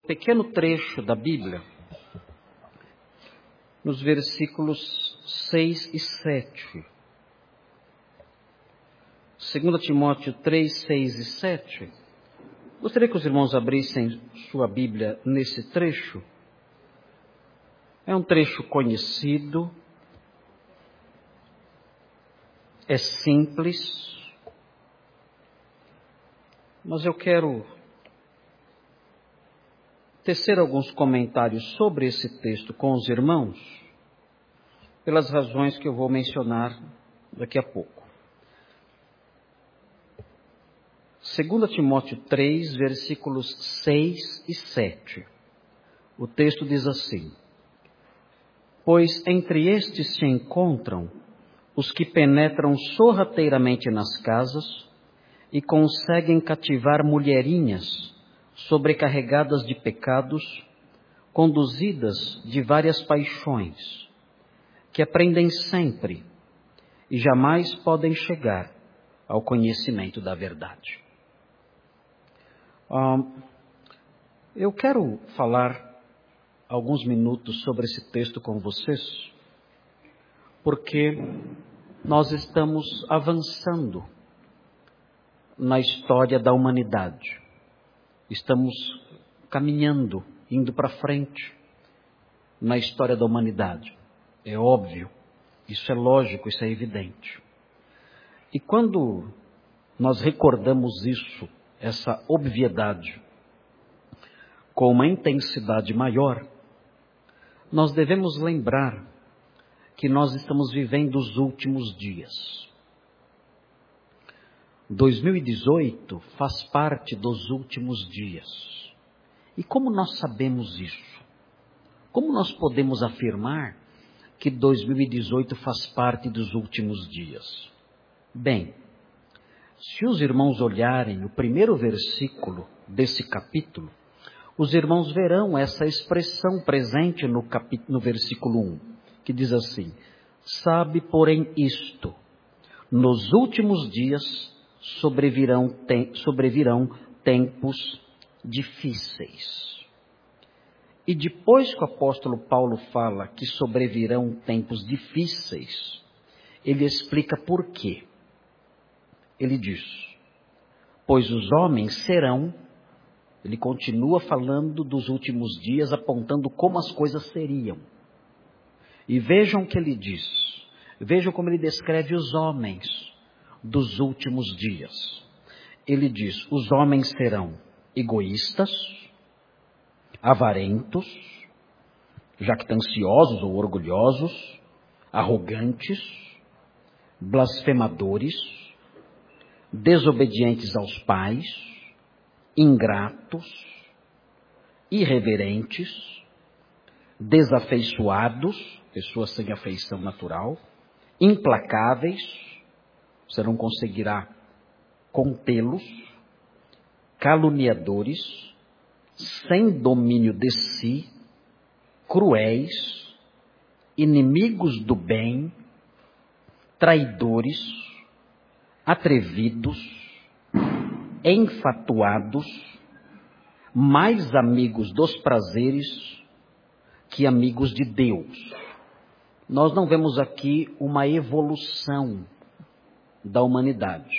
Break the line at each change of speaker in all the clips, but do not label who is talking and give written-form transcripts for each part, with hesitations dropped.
pequeno trecho da Bíblia, nos versículos 6 e 7. 2 Timóteo 3, 6 e 7. Gostaria que os irmãos abrissem sua Bíblia nesse trecho. É um trecho conhecido, é simples, mas eu quero tecer alguns comentários sobre esse texto com os irmãos, pelas razões que eu vou mencionar daqui a pouco. 2 Timóteo 3, versículos 6 e 7. O texto diz assim: Pois entre estes se encontram os que penetram sorrateiramente nas casas e conseguem cativar mulherinhas sobrecarregadas de pecados, conduzidas de várias paixões, que aprendem sempre e jamais podem chegar ao conhecimento da verdade. Eu quero falar alguns minutos sobre esse texto com vocês, porque nós estamos avançando na história da humanidade. Estamos caminhando, indo para frente na história da humanidade. É óbvio, isso é lógico, isso é evidente. E quando nós recordamos isso, essa obviedade, com uma intensidade maior, nós devemos lembrar que nós estamos vivendo os últimos dias. 2018 faz parte dos últimos dias. E como nós sabemos isso? Como nós podemos afirmar que 2018 faz parte dos últimos dias? Bem, se os irmãos olharem o primeiro versículo desse capítulo, os irmãos verão essa expressão presente no versículo 1, que diz assim: Sabe, porém, isto, nos últimos dias sobrevirão tempos difíceis. E depois que o apóstolo Paulo fala que sobrevirão tempos difíceis, ele explica por quê. Ele diz: Pois os homens serão... Ele continua falando dos últimos dias, apontando como as coisas seriam. E vejam o que ele diz. Vejam como ele descreve os homens dos últimos dias. Ele diz: os homens serão egoístas, avarentos, jactanciosos ou orgulhosos, arrogantes, blasfemadores, desobedientes aos pais, ingratos, irreverentes, desafeiçoados, pessoas sem afeição natural, implacáveis, você não conseguirá contê-los, caluniadores, sem domínio de si, cruéis, inimigos do bem, traidores, atrevidos, enfatuados, mais amigos dos prazeres que amigos de Deus. Nós não vemos aqui uma evolução da humanidade.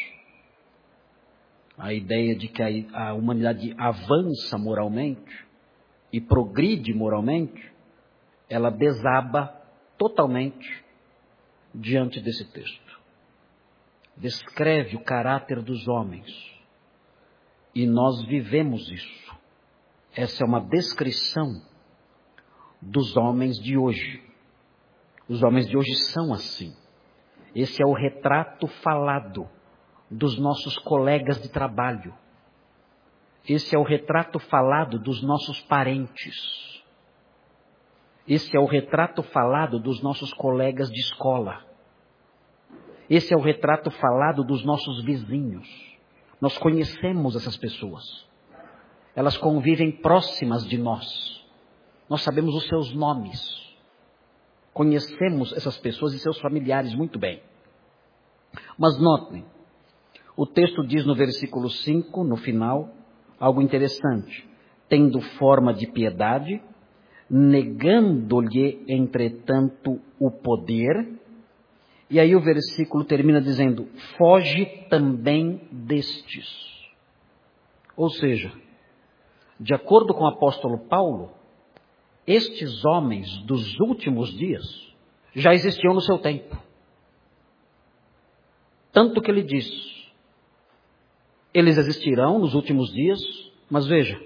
A ideia de que a humanidade avança moralmente e progride moralmente, ela desaba totalmente diante desse texto. Descreve o caráter dos homens. E nós vivemos isso. Essa é uma descrição dos homens de hoje. Os homens de hoje são assim. Esse é o retrato falado dos nossos colegas de trabalho. Esse é o retrato falado dos nossos parentes. Esse é o retrato falado dos nossos colegas de escola. Esse é o retrato falado dos nossos vizinhos. Nós conhecemos essas pessoas. Elas convivem próximas de nós. Nós sabemos os seus nomes. Conhecemos essas pessoas e seus familiares muito bem. Mas notem, o texto diz no versículo 5, no final, algo interessante. tendo forma de piedade, negando-lhe, entretanto, o poder. E aí o versículo termina dizendo, foge também destes. Ou seja, de acordo com o apóstolo Paulo, estes homens dos últimos dias já existiam no seu tempo. Tanto que ele diz, eles existirão nos últimos dias, mas veja,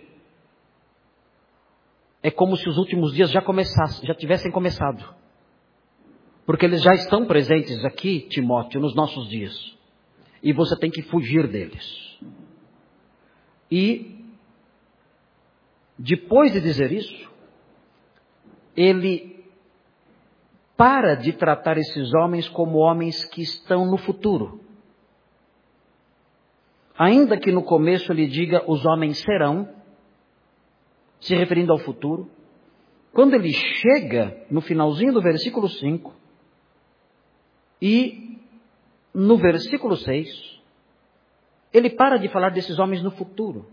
é como se os últimos dias já tivessem começado. Porque eles já estão presentes aqui, Timóteo, nos nossos dias. E você tem que fugir deles. E, depois de dizer isso, ele para de tratar esses homens como homens que estão no futuro. Ainda que no começo ele diga, os homens serão, se referindo ao futuro, quando ele chega no finalzinho do versículo 5, e no versículo 6, ele para de falar desses homens no futuro.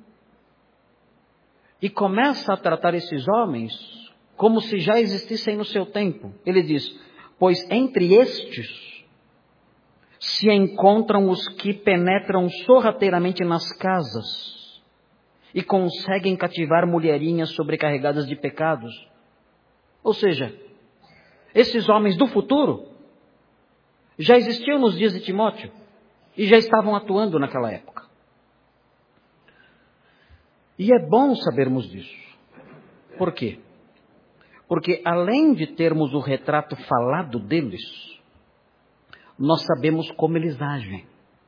E começa a tratar esses homens como se já existissem no seu tempo. Ele diz, pois entre estes se encontram os que penetram sorrateiramente nas casas e conseguem cativar mulherinhas sobrecarregadas de pecados. Ou seja, esses homens do futuro já existiam nos dias de Timóteo e já estavam atuando naquela época. E é bom sabermos disso. Por quê? Porque além de termos o retrato falado deles, nós sabemos como eles agem.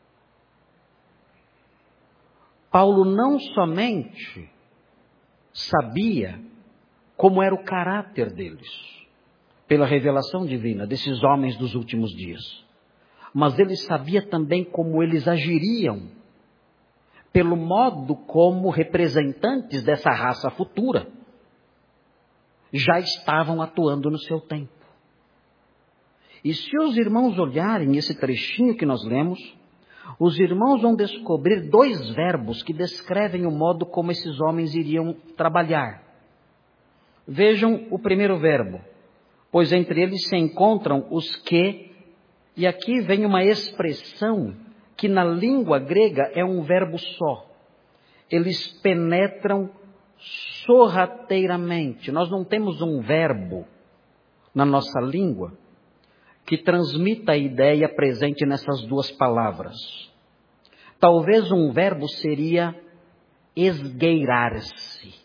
Paulo não somente sabia como era o caráter deles, pela revelação divina desses homens dos últimos dias, mas ele sabia também como eles agiriam, pelo modo como representantes dessa raça futura já estavam atuando no seu tempo. E se os irmãos olharem esse trechinho que nós lemos, os irmãos vão descobrir dois verbos que descrevem o modo como esses homens iriam trabalhar. Vejam o primeiro verbo, pois entre eles se encontram os que, e aqui vem uma expressão que na língua grega é um verbo só. Eles penetram sorrateiramente. Nós não temos um verbo na nossa língua que transmita a ideia presente nessas duas palavras. Talvez um verbo seria esgueirar-se.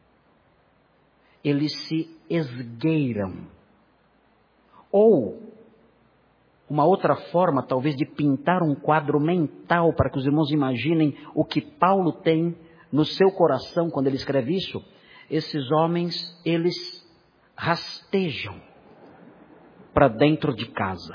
Eles se esgueiram. Ou uma outra forma, talvez, de pintar um quadro mental para que os irmãos imaginem o que Paulo tem no seu coração quando ele escreve isso. Esses homens, eles rastejam para dentro de casa.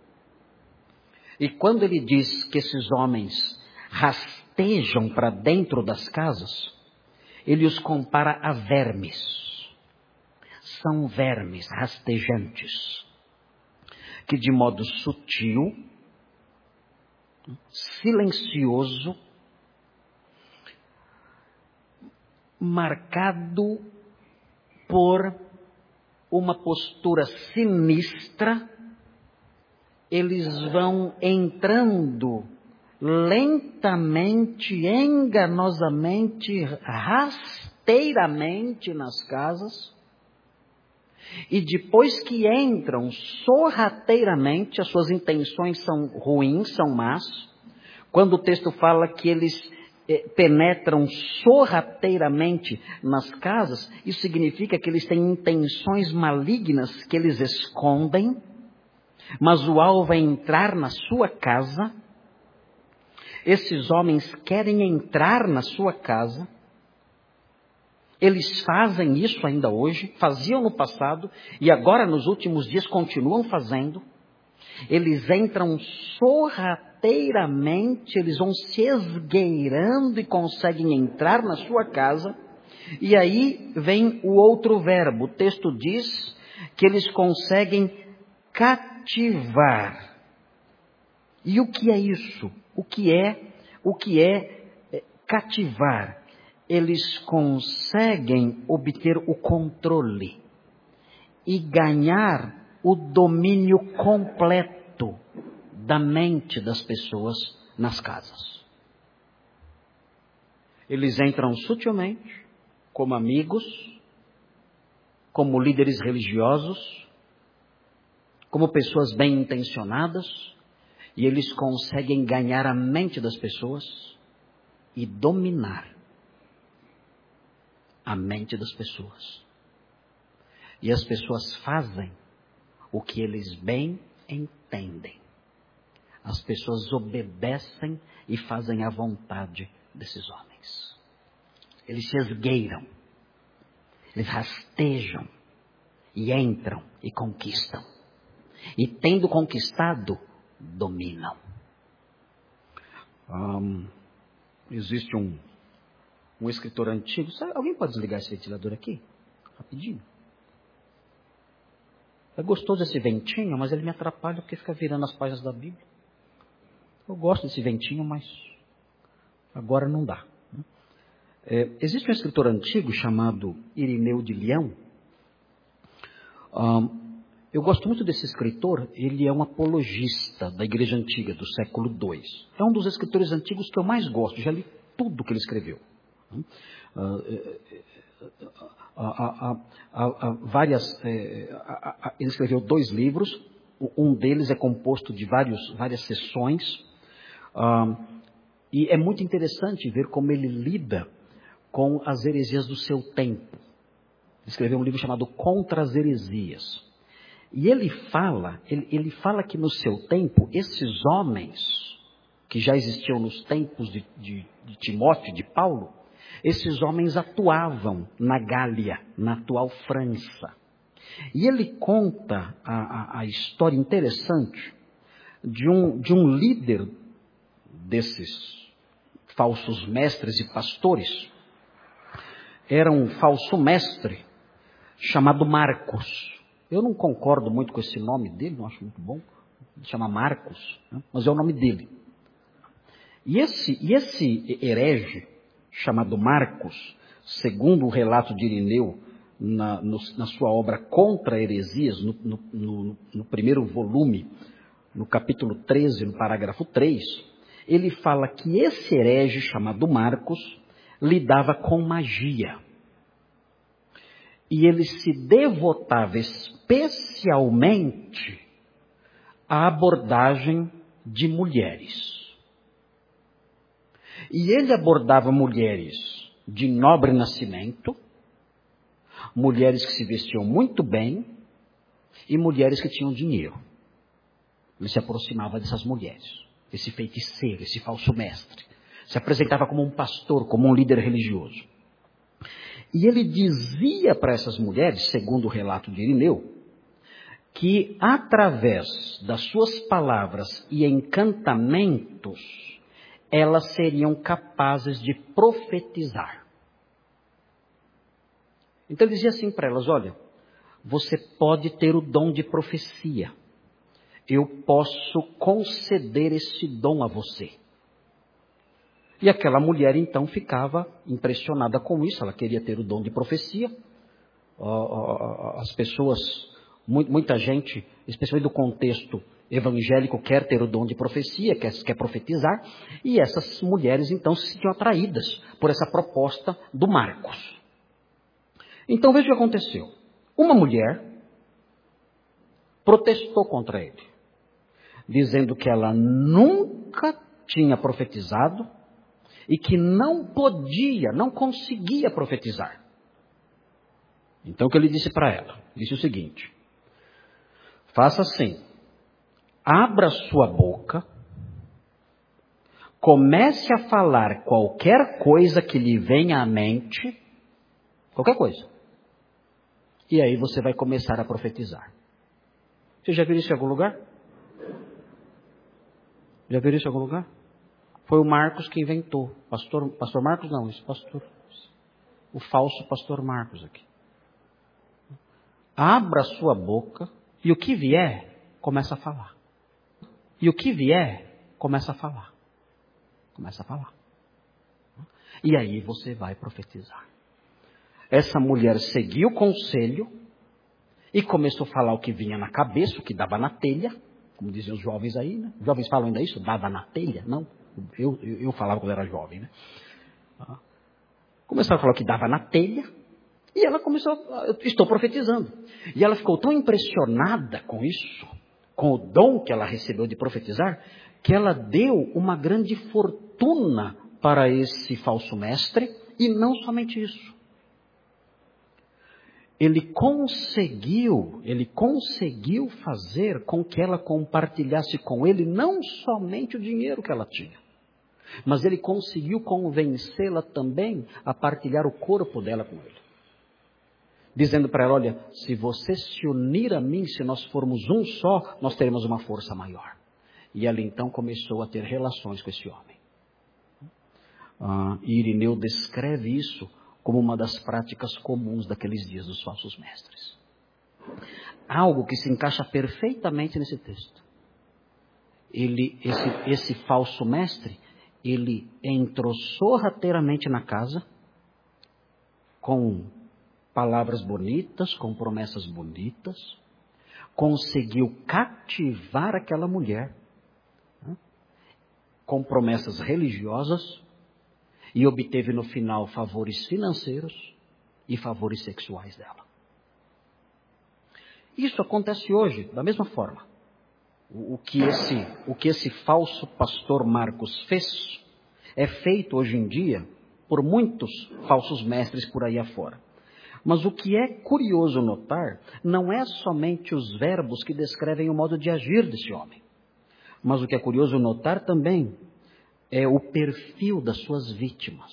E quando ele diz que esses homens rastejam para dentro das casas, ele os compara a vermes. São vermes rastejantes, que de modo sutil, silencioso, marcado por uma postura sinistra, eles vão entrando lentamente, enganosamente, rasteiramente nas casas, e depois que entram sorrateiramente, as suas intenções são ruins, são más. Quando o texto fala que eles penetram sorrateiramente nas casas, isso significa que eles têm intenções malignas que eles escondem, mas o alvo é entrar na sua casa. Esses homens querem entrar na sua casa. Eles fazem isso ainda hoje, faziam no passado e agora nos últimos dias continuam fazendo. Eles entram sorrateiramente, eles vão se esgueirando e conseguem entrar na sua casa. E aí vem o outro verbo. O texto diz que eles conseguem cativar. E o que é isso? O que é cativar? eles conseguem obter o controle e ganhar o domínio completo da mente das pessoas nas casas. Eles entram sutilmente, como amigos, como líderes religiosos, como pessoas bem intencionadas, e eles conseguem ganhar a mente das pessoas e dominar a mente das pessoas. E as pessoas fazem o que eles bem entendem. As pessoas obedecem e fazem a vontade desses homens. Eles se esgueiram, eles rastejam e entram e conquistam. E tendo conquistado, dominam. Existe um escritor antigo. Alguém pode desligar esse ventilador aqui? Rapidinho. É gostoso esse ventinho, mas ele me atrapalha porque fica virando as páginas da Bíblia. Eu gosto desse ventinho, mas agora não dá. Existe um escritor antigo chamado Irineu de Leão. Eu gosto muito desse escritor. Ele é um apologista da Igreja Antiga, do século II. É um dos escritores antigos que eu mais gosto. Já li tudo que ele escreveu. Ele escreveu 2 livros. Um deles é composto de várias sessões. E é muito interessante ver como ele lida com as heresias do seu tempo. Ele escreveu um livro chamado Contra as Heresias. E ele fala que no seu tempo, esses homens que já existiam nos tempos de Timóteo, de Paulo, esses homens atuavam na Gália, na atual França. E ele conta a história interessante de um líder desses falsos mestres e pastores. Era um falso mestre chamado Marcos. Eu não concordo muito com esse nome dele, não acho muito bom. Ele chama Marcos, né? Mas é o nome dele. E esse herege, chamado Marcos, segundo o relato de Irineu, na sua obra Contra Heresias, no primeiro volume, no capítulo 13, no parágrafo 3, ele fala que esse herege, chamado Marcos, lidava com magia. E ele se devotava especialmente à abordagem de mulheres. E ele abordava mulheres de nobre nascimento, mulheres que se vestiam muito bem e mulheres que tinham dinheiro. Ele se aproximava dessas mulheres, esse feiticeiro, esse falso mestre. Se apresentava como um pastor, como um líder religioso. E ele dizia para essas mulheres, segundo o relato de Irineu, que através das suas palavras e encantamentos, elas seriam capazes de profetizar. Então ele dizia assim para elas: olha, você pode ter o dom de profecia. Eu posso conceder esse dom a você. E aquela mulher então ficava impressionada com isso, ela queria ter o dom de profecia. As pessoas, muita gente, especialmente do contexto evangélico, quer ter o dom de profecia, quer profetizar, e essas mulheres então se sentiam atraídas por essa proposta do Marcos. Então veja o que aconteceu. Uma mulher protestou contra ele, dizendo que ela nunca tinha profetizado, e que não podia, não conseguia profetizar. Então o que ele disse para ela? Disse o seguinte: faça assim, abra sua boca, comece a falar qualquer coisa que lhe venha à mente, qualquer coisa. E aí você vai começar a profetizar. Você já viu isso em algum lugar? Já viu isso em algum lugar? Foi o Marcos que inventou. Pastor Marcos não, esse pastor. O falso pastor Marcos aqui. Abra sua boca e o que vier, começa a falar. E o que vier, começa a falar. Começa a falar. E aí você vai profetizar. Essa mulher seguiu o conselho e começou a falar o que vinha na cabeça, o que dava na telha, como diziam os jovens aí, né? Os jovens falam ainda isso, dava na telha? Não, eu falava quando era jovem, né? Começaram a falar o que dava na telha, e ela começou, estou profetizando. E ela ficou tão impressionada com isso, com o dom que ela recebeu de profetizar, que ela deu uma grande fortuna para esse falso mestre, e não somente isso. Ele conseguiu fazer com que ela compartilhasse com ele não somente o dinheiro que ela tinha, mas ele conseguiu convencê-la também a partilhar o corpo dela com ele. Dizendo para ela, olha, se você se unir a mim, se nós formos um só, nós teremos uma força maior. E ela então começou a ter relações com esse homem. E Irineu descreve isso como uma das práticas comuns daqueles dias dos falsos mestres. Algo que se encaixa perfeitamente nesse texto. Esse falso mestre, ele entrou sorrateiramente na casa, com palavras bonitas, com promessas bonitas, conseguiu cativar aquela mulher, com promessas religiosas, e obteve no final favores financeiros e favores sexuais dela. Isso acontece hoje da mesma forma. O que esse falso pastor Marcos fez é feito hoje em dia por muitos falsos mestres por aí afora. Mas o que é curioso notar não é somente os verbos que descrevem o modo de agir desse homem, mas o que é curioso notar também é o perfil das suas vítimas.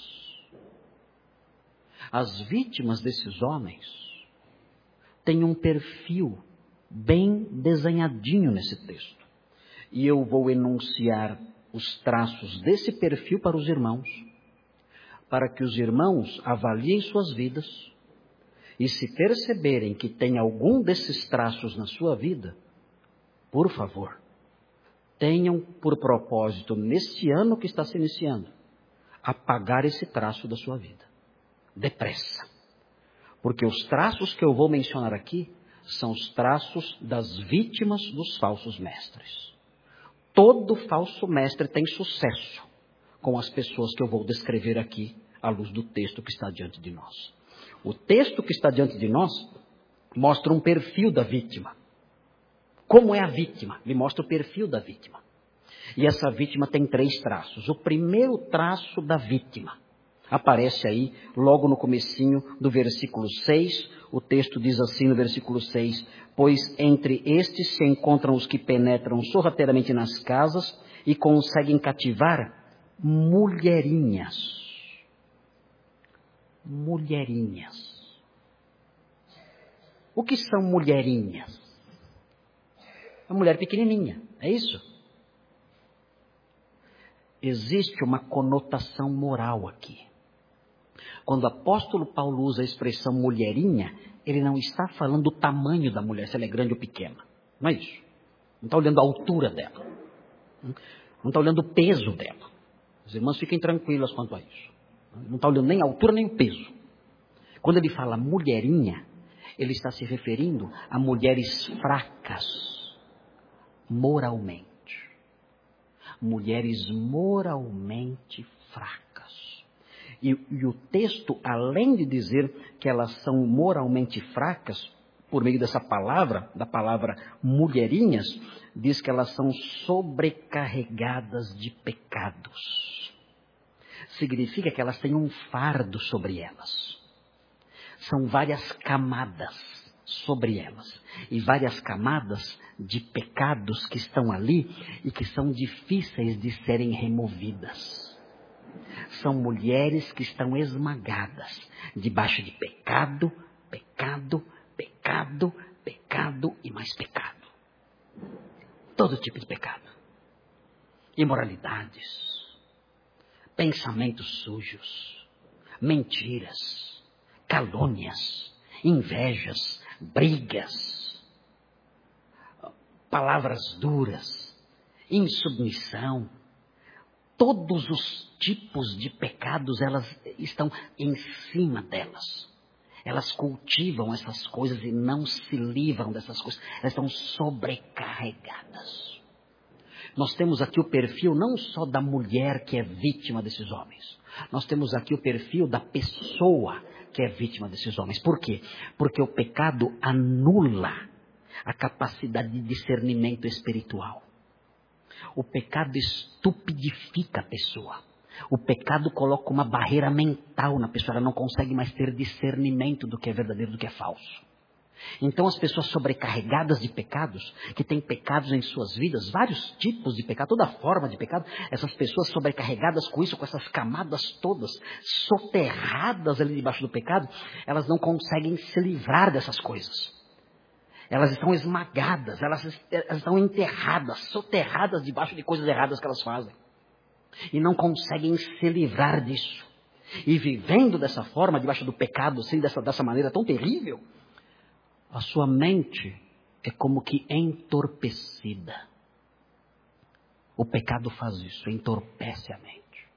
As vítimas desses homens têm um perfil bem desenhadinho nesse texto. E eu vou enunciar os traços desse perfil para os irmãos, para que os irmãos avaliem suas vidas e, se perceberem que tem algum desses traços na sua vida, por favor, tenham por propósito, neste ano que está se iniciando, apagar esse traço da sua vida. Depressa. Porque os traços que eu vou mencionar aqui são os traços das vítimas dos falsos mestres. Todo falso mestre tem sucesso com as pessoas que eu vou descrever aqui à luz do texto que está diante de nós. O texto que está diante de nós mostra um perfil da vítima. Como é a vítima? Ele mostra o perfil da vítima. E essa vítima tem 3 traços. O primeiro traço da vítima aparece aí logo no comecinho do versículo 6. O texto diz assim no versículo 6: pois entre estes se encontram os que penetram sorrateiramente nas casas e conseguem cativar mulherinhas. Mulherinhas. O que são mulherinhas? A mulher pequenininha, é isso? Existe uma conotação moral aqui. Quando o apóstolo Paulo usa a expressão mulherinha, ele não está falando do tamanho da mulher, se ela é grande ou pequena. Não é isso. Não está olhando a altura dela. Não está olhando o peso dela. As irmãs fiquem tranquilas quanto a isso. Não está olhando nem a altura nem o peso. Quando ele fala mulherinha, ele está se referindo a mulheres fracas, moralmente. Mulheres moralmente fracas. E o texto, além de dizer que elas são moralmente fracas, por meio dessa palavra, da palavra mulherinhas, diz que elas são sobrecarregadas de pecados. Significa que elas têm um fardo sobre elas. São várias camadas sobre elas. E várias camadas de pecados que estão ali e que são difíceis de serem removidas. São mulheres que estão esmagadas debaixo de pecado, pecado, pecado, pecado e mais pecado. Todo tipo de pecado. Imoralidades, pensamentos sujos, mentiras, calúnias, invejas, brigas, palavras duras, insubmissão, todos os tipos de pecados, elas estão em cima delas. Elas cultivam essas coisas e não se livram dessas coisas. Elas estão sobrecarregadas. Nós temos aqui o perfil não só da mulher que é vítima desses homens. Nós temos aqui o perfil da pessoa que é vítima desses homens. Por quê? Porque o pecado anula a capacidade de discernimento espiritual. O pecado estupidifica a pessoa. O pecado coloca uma barreira mental na pessoa. Ela não consegue mais ter discernimento do que é verdadeiro e do que é falso. Então as pessoas sobrecarregadas de pecados, que têm pecados em suas vidas, vários tipos de pecado, toda forma de pecado, essas pessoas sobrecarregadas com isso, com essas camadas todas, soterradas ali debaixo do pecado, elas não conseguem se livrar dessas coisas. Elas estão esmagadas, elas estão enterradas, soterradas debaixo de coisas erradas que elas fazem. E não conseguem se livrar disso. E vivendo dessa forma, debaixo do pecado, assim, dessa maneira tão terrível, a sua mente é como que entorpecida. O pecado faz isso, entorpece a mente.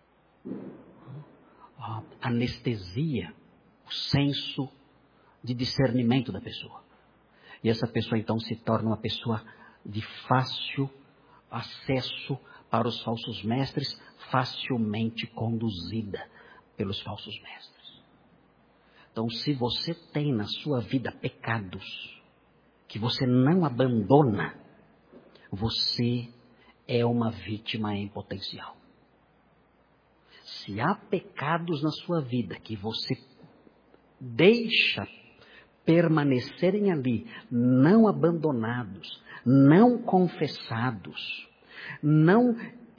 Anestesia o senso de discernimento da pessoa. E essa pessoa então se torna uma pessoa de fácil acesso para os falsos mestres, facilmente conduzida pelos falsos mestres. Então, se você tem na sua vida pecados que você não abandona, você é uma vítima em potencial. Se há pecados na sua vida que você deixa permanecerem ali, não abandonados, não confessados, não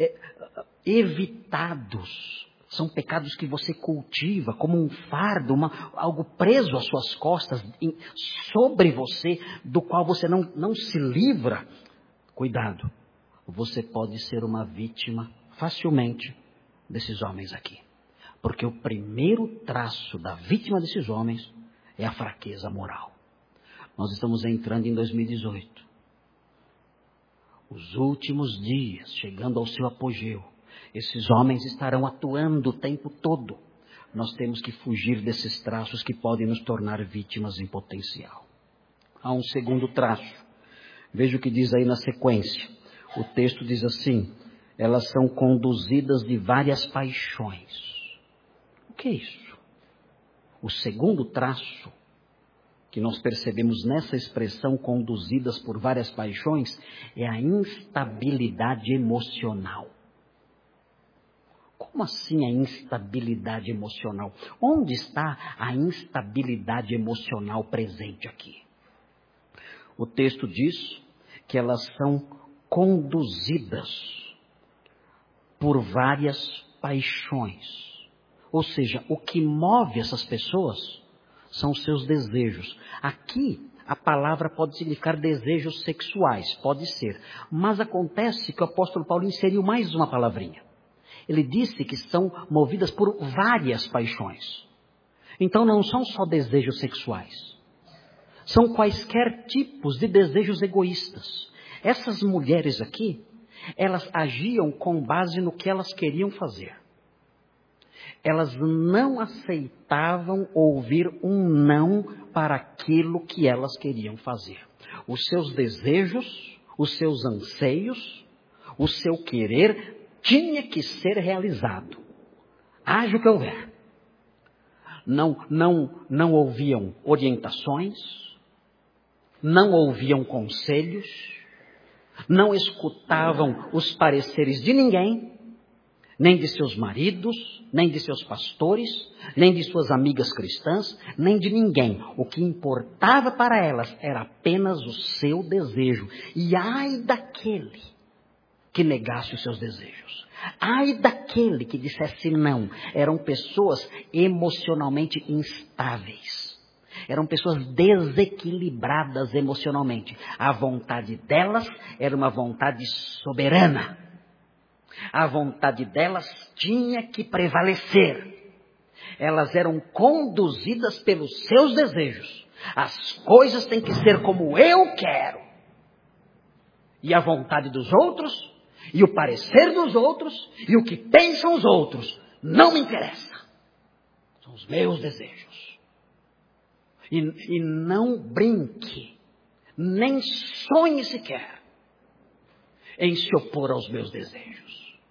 evitados, são pecados que você cultiva como um fardo, algo preso às suas costas, sobre você, do qual você não se livra. Cuidado, você pode ser uma vítima facilmente desses homens aqui. Porque o primeiro traço da vítima desses homens é a fraqueza moral. Nós estamos entrando em 2018. Os últimos dias, chegando ao seu apogeu. Esses homens estarão atuando o tempo todo. Nós temos que fugir desses traços que podem nos tornar vítimas em potencial. Há um segundo traço. Veja o que diz aí na sequência. O texto diz assim: elas são conduzidas de várias paixões. O que é isso? O segundo traço que nós percebemos nessa expressão, conduzidas por várias paixões, é a instabilidade emocional. Como assim a instabilidade emocional? Onde está a instabilidade emocional presente aqui? O texto diz que elas são conduzidas por várias paixões. Ou seja, o que move essas pessoas são os seus desejos. Aqui, a palavra pode significar desejos sexuais, pode ser. Mas acontece que o apóstolo Paulo inseriu mais uma palavrinha. Ele disse que são movidas por várias paixões. Então não são só desejos sexuais. São quaisquer tipos de desejos egoístas. Essas mulheres aqui, elas agiam com base no que elas queriam fazer. Elas não aceitavam ouvir um não para aquilo que elas queriam fazer. Os seus desejos, os seus anseios, o seu querer tinha que ser realizado. Haja o que houver. Não ouviam orientações, não ouviam conselhos, não escutavam os pareceres de ninguém, nem de seus maridos, nem de seus pastores, nem de suas amigas cristãs, nem de ninguém. O que importava para elas era apenas o seu desejo. E ai daquele que negasse os seus desejos. Ai daquele que dissesse não. Eram pessoas emocionalmente instáveis. Eram pessoas desequilibradas emocionalmente. A vontade delas era uma vontade soberana. A vontade delas tinha que prevalecer. Elas eram conduzidas pelos seus desejos. As coisas têm que ser como eu quero. E a vontade dos outros E o parecer dos outros e o que pensam os outros não me interessa. São os meus desejos. E não brinque, nem sonhe sequer em se opor aos meus desejos.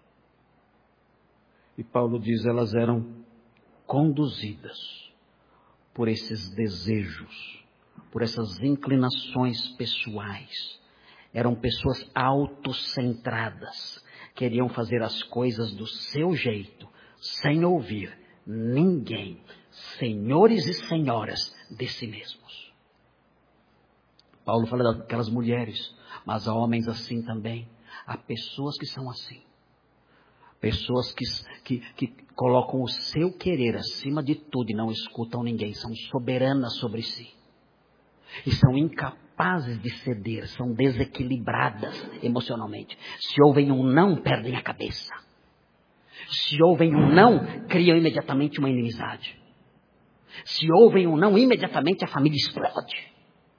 E Paulo diz, elas eram conduzidas por esses desejos, por essas inclinações pessoais. Eram pessoas autocentradas, queriam fazer as coisas do seu jeito, sem ouvir ninguém, senhores e senhoras de si mesmos. Paulo fala daquelas mulheres, mas há homens assim também. Há pessoas que são assim. Pessoas que colocam o seu querer acima de tudo e não escutam ninguém. São soberanas sobre si. E são incapazes de ceder. São desequilibradas emocionalmente. Se ouvem um não, perdem a cabeça. Se ouvem um não, criam imediatamente uma inimizade. Se ouvem um não, imediatamente a família explode.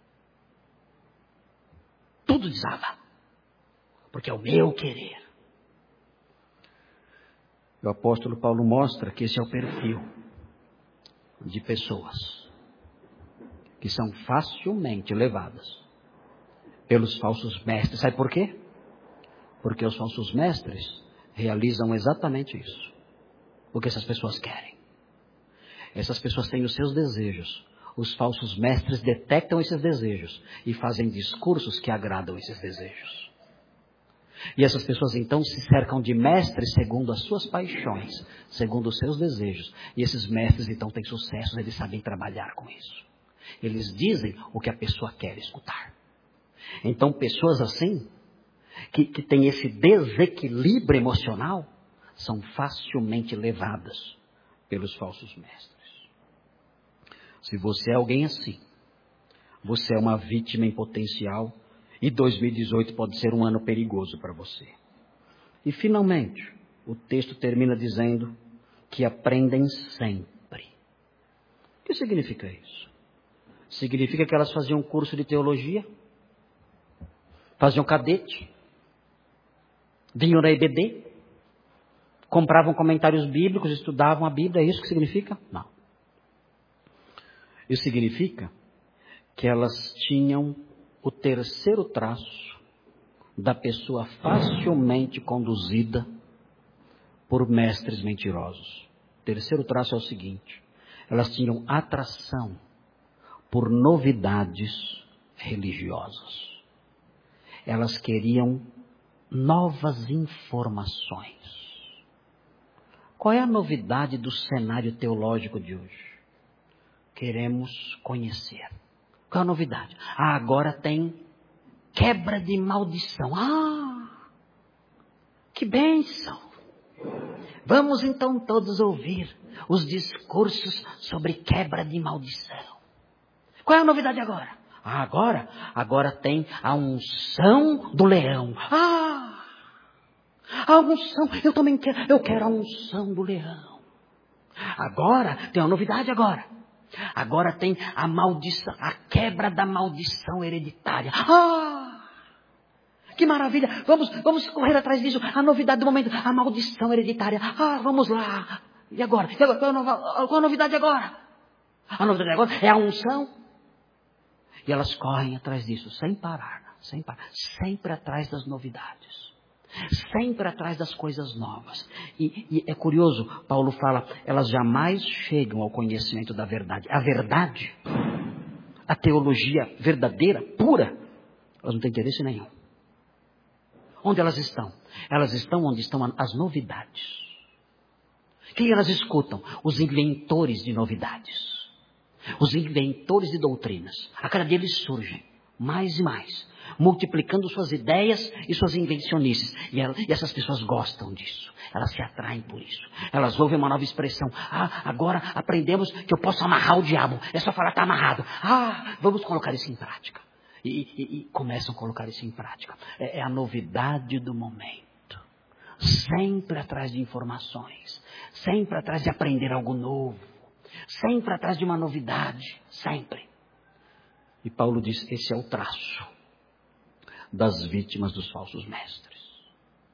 Tudo desaba. Porque é o meu querer. O apóstolo Paulo mostra que esse é o perfil de pessoas que são facilmente levadas pelos falsos mestres. Sabe por quê? Porque os falsos mestres realizam exatamente isso. O que essas pessoas querem. Essas pessoas têm os seus desejos. Os falsos mestres detectam esses desejos e fazem discursos que agradam esses desejos. E essas pessoas então se cercam de mestres segundo as suas paixões, segundo os seus desejos. E esses mestres então têm sucesso, eles sabem trabalhar com isso. Eles dizem o que a pessoa quer escutar. Então pessoas assim, que têm esse desequilíbrio emocional, são facilmente levadas pelos falsos mestres. Se você é alguém assim, você é uma vítima em potencial. E 2018 pode ser um ano perigoso para você. E finalmente, o texto termina dizendo que aprendem sempre. O que significa isso? Significa que elas faziam curso de teologia, faziam cadete, vinham na EBD, compravam comentários bíblicos, estudavam a Bíblia. É isso que significa? Não. Isso significa que elas tinham o terceiro traço da pessoa facilmente conduzida por mestres mentirosos. O terceiro traço é o seguinte: elas tinham atração por novidades religiosas. Elas queriam novas informações. Qual é a novidade do cenário teológico de hoje? Queremos conhecer. Qual é a novidade? Agora tem quebra de maldição. Que bênção! Vamos então todos ouvir os discursos sobre quebra de maldição. Qual é a novidade agora? Agora tem a unção do leão. A unção, eu também quero, eu quero a unção do leão. Agora, tem uma novidade agora. Agora tem a maldição, a quebra da maldição hereditária. Que maravilha! Vamos correr atrás disso. A novidade do momento, a maldição hereditária. Vamos lá. E agora? Qual a novidade agora? A novidade agora é a unção. E elas correm atrás disso, sem parar. Sempre atrás das novidades. Sempre atrás das coisas novas. E é curioso, Paulo fala, elas jamais chegam ao conhecimento da verdade. A verdade, a teologia verdadeira, pura, elas não têm interesse nenhum. Onde elas estão? Elas estão onde estão as novidades. Quem elas escutam? Os inventores de novidades. Os inventores de doutrinas. A cada dia eles surgem, mais e mais, multiplicando suas ideias e suas invencionices. E essas pessoas gostam disso. Elas se atraem por isso. Elas ouvem uma nova expressão. Agora aprendemos que eu posso amarrar o diabo. É só falar, está amarrado. Vamos colocar isso em prática. E começam a colocar isso em prática. É a novidade do momento. Sempre atrás de informações. Sempre atrás de aprender algo novo. Sempre atrás de uma novidade. Sempre. E Paulo diz, esse é o traço das vítimas dos falsos mestres.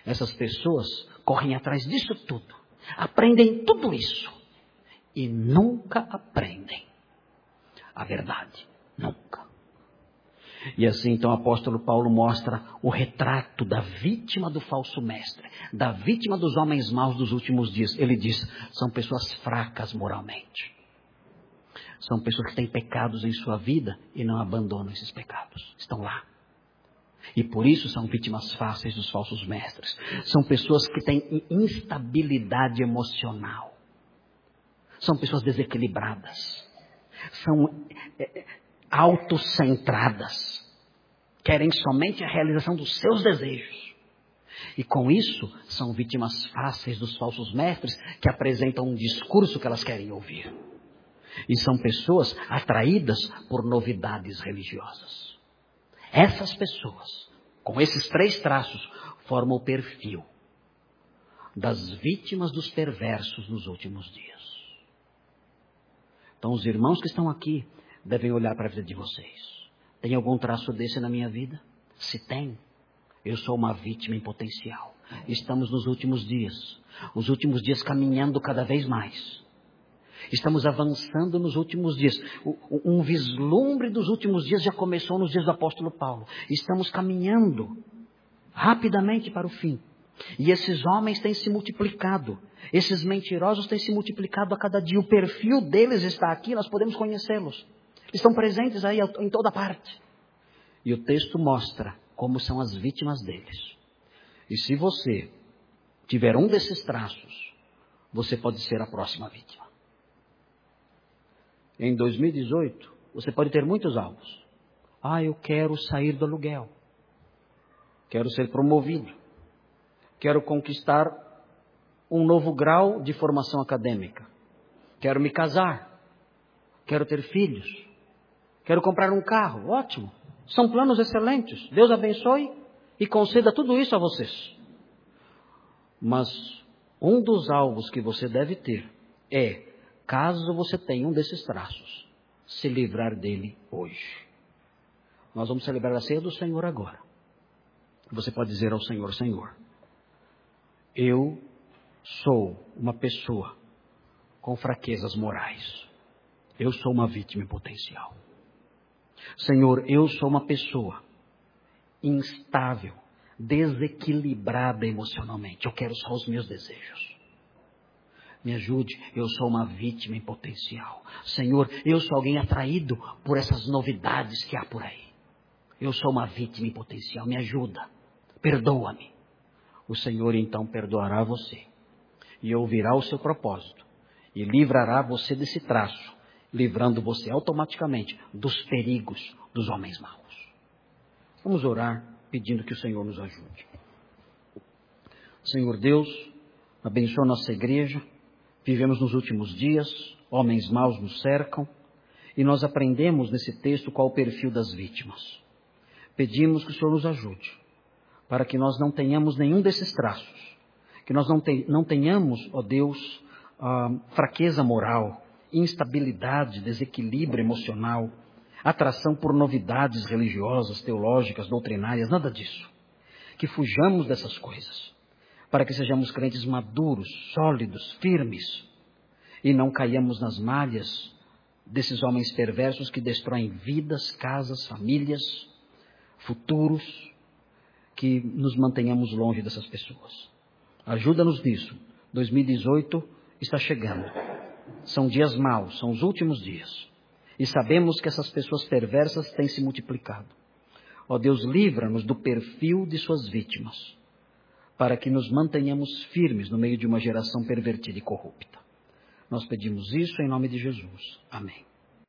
Essas pessoas correm atrás disso tudo, aprendem tudo isso e nunca aprendem a verdade. Nunca. E assim então o apóstolo Paulo mostra o retrato da vítima do falso mestre, da vítima dos homens maus dos últimos dias. Ele diz, são pessoas fracas moralmente. São pessoas que têm pecados em sua vida e não abandonam esses pecados. Estão lá. E por isso são vítimas fáceis dos falsos mestres. São pessoas que têm instabilidade emocional. São pessoas desequilibradas. São autocentradas. Querem somente a realização dos seus desejos. E com isso, são vítimas fáceis dos falsos mestres que apresentam um discurso que elas querem ouvir. E são pessoas atraídas por novidades religiosas. Essas pessoas, com esses 3 traços, formam o perfil das vítimas dos perversos nos últimos dias. Então os irmãos que estão aqui devem olhar para a vida de vocês. Tem algum traço desse na minha vida? Se tem, eu sou uma vítima em potencial. Estamos nos últimos dias. Os últimos dias caminhando cada vez mais. Estamos avançando nos últimos dias. Um vislumbre dos últimos dias já começou nos dias do apóstolo Paulo. Estamos caminhando rapidamente para o fim. E esses homens têm se multiplicado. Esses mentirosos têm se multiplicado a cada dia. O perfil deles está aqui, nós podemos conhecê-los. Estão presentes aí em toda parte. E o texto mostra como são as vítimas deles. E se você tiver um desses traços, você pode ser a próxima vítima. Em 2018, você pode ter muitos alvos. Eu quero sair do aluguel. Quero ser promovido. Quero conquistar um novo grau de formação acadêmica. Quero me casar. Quero ter filhos. Quero comprar um carro. Ótimo. São planos excelentes. Deus abençoe e conceda tudo isso a vocês. Mas um dos alvos que você deve ter é, caso você tenha um desses traços, se livrar dele hoje. Nós vamos celebrar a ceia do Senhor agora. Você pode dizer ao Senhor, Senhor, eu sou uma pessoa com fraquezas morais. Eu sou uma vítima em potencial. Senhor, eu sou uma pessoa instável, desequilibrada emocionalmente. Eu quero só os meus desejos. Me ajude, eu sou uma vítima em potencial. Senhor, eu sou alguém atraído por essas novidades que há por aí. Eu sou uma vítima em potencial, me ajuda. Perdoa-me. O Senhor então perdoará você. E ouvirá o seu propósito. E livrará você desse traço. Livrando você automaticamente dos perigos dos homens maus. Vamos orar pedindo que o Senhor nos ajude. Senhor Deus, abençoa nossa igreja. Vivemos nos últimos dias, homens maus nos cercam. E nós aprendemos nesse texto qual o perfil das vítimas. Pedimos que o Senhor nos ajude. Para que nós não tenhamos nenhum desses traços. Que nós não tenhamos, ó Deus, fraqueza moral, instabilidade, desequilíbrio emocional, atração por novidades religiosas, teológicas, doutrinárias, nada disso. Que fujamos dessas coisas, para que sejamos crentes maduros, sólidos, firmes, e não caiamos nas malhas desses homens perversos que destroem vidas, casas, famílias, futuros, que nos mantenhamos longe dessas pessoas. Ajuda-nos nisso. 2018 está chegando. São dias maus, são os últimos dias. E sabemos que essas pessoas perversas têm se multiplicado. Ó Deus, livra-nos do perfil de suas vítimas, para que nos mantenhamos firmes no meio de uma geração pervertida e corrupta. Nós pedimos isso em nome de Jesus. Amém.